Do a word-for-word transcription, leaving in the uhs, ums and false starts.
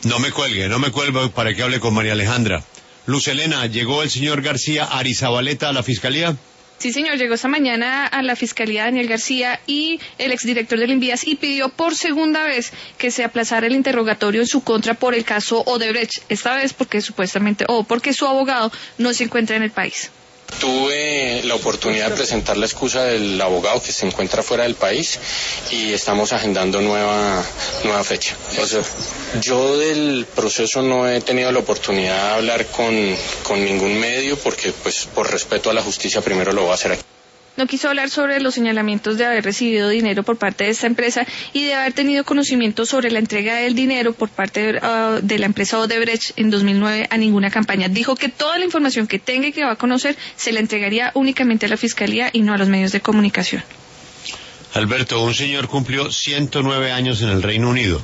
No me cuelgue, no me cuelgue para que hable con María Alejandra. Luz Helena, ¿llegó el señor García Arizabaleta a la fiscalía? Sí, señor, llegó esta mañana a la Fiscalía Daniel García y el exdirector del Invías y pidió por segunda vez que se aplazara el interrogatorio en su contra por el caso Odebrecht, esta vez porque supuestamente, o porque su abogado no se encuentra en el país. Tuve la oportunidad de presentar la excusa del abogado que se encuentra fuera del país y estamos agendando nueva nueva fecha. O sea, yo del proceso no he tenido la oportunidad de hablar con, con ningún medio porque pues por respeto a la justicia primero lo voy a hacer aquí. No quiso hablar sobre los señalamientos de haber recibido dinero por parte de esta empresa y de haber tenido conocimiento sobre la entrega del dinero por parte de, uh, de la empresa Odebrecht en dos mil nueve a ninguna campaña. Dijo que toda la información que tenga y que va a conocer se la entregaría únicamente a la Fiscalía y no a los medios de comunicación. Alberto, un señor cumplió ciento nueve años en el Reino Unido.